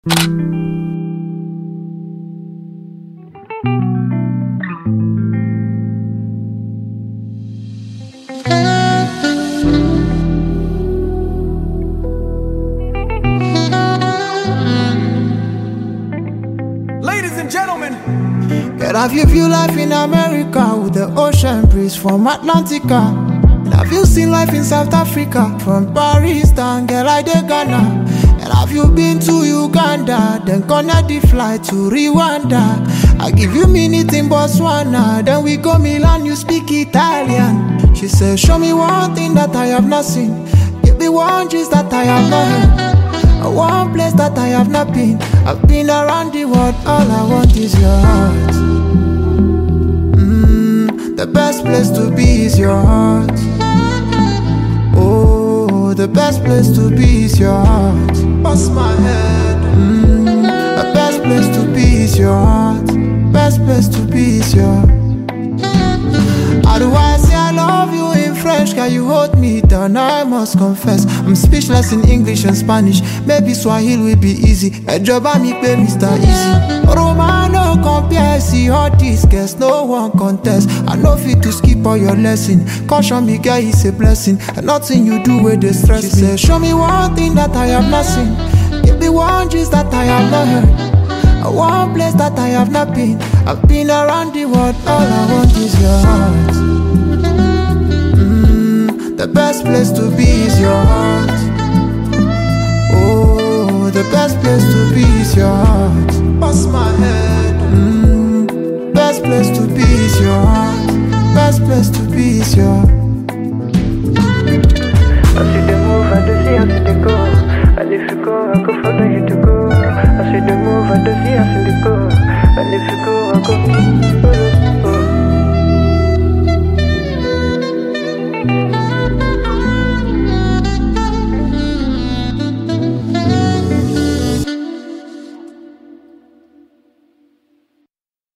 Ladies and gentlemen, Girl, have you view life in America with the ocean breeze from Atlantica? And have you seen life in South Africa from Paris down, girl, I dey Ghana? And have you been to Uganda, then connect the flight to Rwanda? I give you minute in Botswana, then we go Milan, you speak Italian. She said, show me one thing that I have not seen, give me one gist that I have not heard, one place that I have not been. I've been around the world, all I want is your heart. The best place to be is your heart. Oh, the best place to be is your heart. Bust my head. The best place to be is your heart. Best place to be is your. How do I say I love you in French? Can you hold me down? I must confess, I'm speechless in English and Spanish. Maybe Swahili will be easy. A job I me pay Mr. Easy. Romano compare, see all these girls, no one contest. I know fit to skip all your lesson. Caution me, girl, it's a blessing. And nothing you do with the stress. She said, show me one thing that I have not seen, give me one gist that I have not heard, one place that I have not been. I've been around the world, all I want is your heart. The best place to be is your heart. Oh, the best place to be is your heart. Bust my head. Best place to be is your heart. Best place to be is your. I see the move, I do see, I see the go. And if you go, I go follow you to go. I see the move, I do see, I see the go. And if you go, I go.